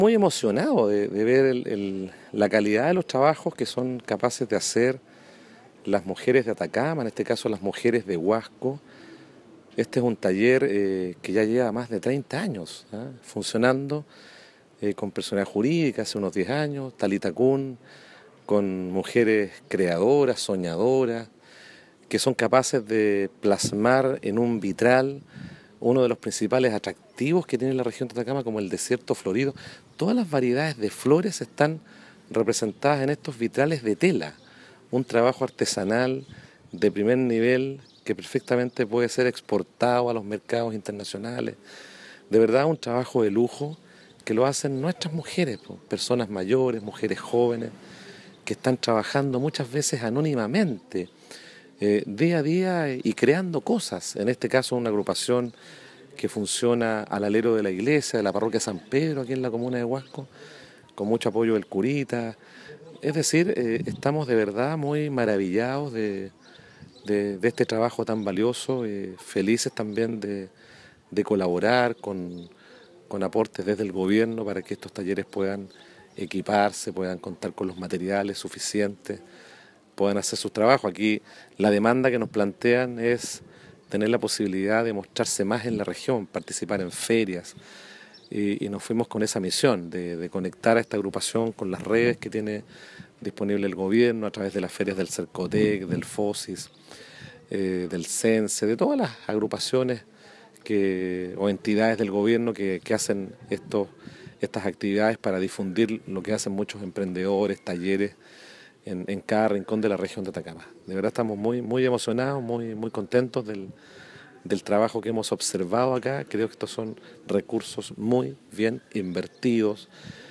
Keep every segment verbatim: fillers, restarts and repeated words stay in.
Muy emocionado de, de ver el- el- la calidad de los trabajos que son capaces de hacer las mujeres de Atacama, en este caso las mujeres de Huasco. Este es un taller eh, que ya lleva más de treinta años, ¿ah? Funcionando eh, con personalidad jurídica hace unos diez años, Talita Kun, con mujeres creadoras, soñadoras, que son capaces de plasmar en un vitral uno de los principales atractivos que tiene la región de Atacama, como el desierto florido. Todas las variedades de flores están representadas en estos vitrales de tela, un trabajo artesanal de primer nivel que perfectamente puede ser exportado a los mercados internacionales. De verdad, un trabajo de lujo que lo hacen nuestras mujeres, po, personas mayores, mujeres jóvenes, que están trabajando muchas veces anónimamente, eh, día a día y creando cosas. En este caso, una agrupación que funciona al alero de la iglesia, de la parroquia San Pedro, aquí en la comuna de Huasco, con mucho apoyo del curita. Es decir, eh, estamos de verdad muy maravillados de, de, de este trabajo tan valioso, eh, felices también de, de colaborar con, con aportes desde el gobierno para que estos talleres puedan equiparse, puedan contar con los materiales suficientes, puedan hacer sus trabajos. Aquí la demanda que nos plantean es tener la posibilidad de mostrarse más en la región, participar en ferias, y, y nos fuimos con esa misión de, de conectar a esta agrupación con las redes que tiene disponible el gobierno a través de las ferias del Cercotec, del FOSIS, eh, del CENSE, de todas las agrupaciones que, o entidades del gobierno que, que hacen estos, estas actividades para difundir lo que hacen muchos emprendedores, talleres en, en cada rincón de la región de Atacama. De verdad estamos muy, muy emocionados, muy, muy contentos del, del trabajo que hemos observado acá. Creo que estos son recursos muy bien invertidos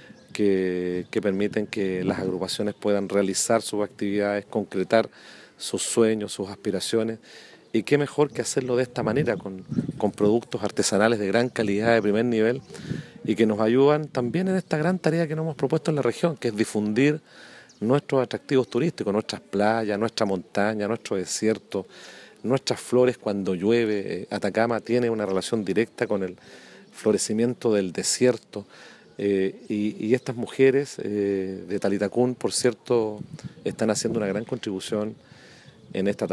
que, que permiten que las agrupaciones puedan realizar sus actividades, concretar sus sueños, sus aspiraciones. Y qué mejor que hacerlo de esta manera, con, con productos artesanales de gran calidad, de primer nivel, y que nos ayudan también en esta gran tarea que nos hemos propuesto en la región, que es difundir nuestros atractivos turísticos, nuestras playas, nuestra montaña, nuestro desierto, nuestras flores cuando llueve. Atacama tiene una relación directa con el florecimiento del desierto. Eh, y, y estas mujeres eh, de Talita Kun, por cierto, están haciendo una gran contribución en esta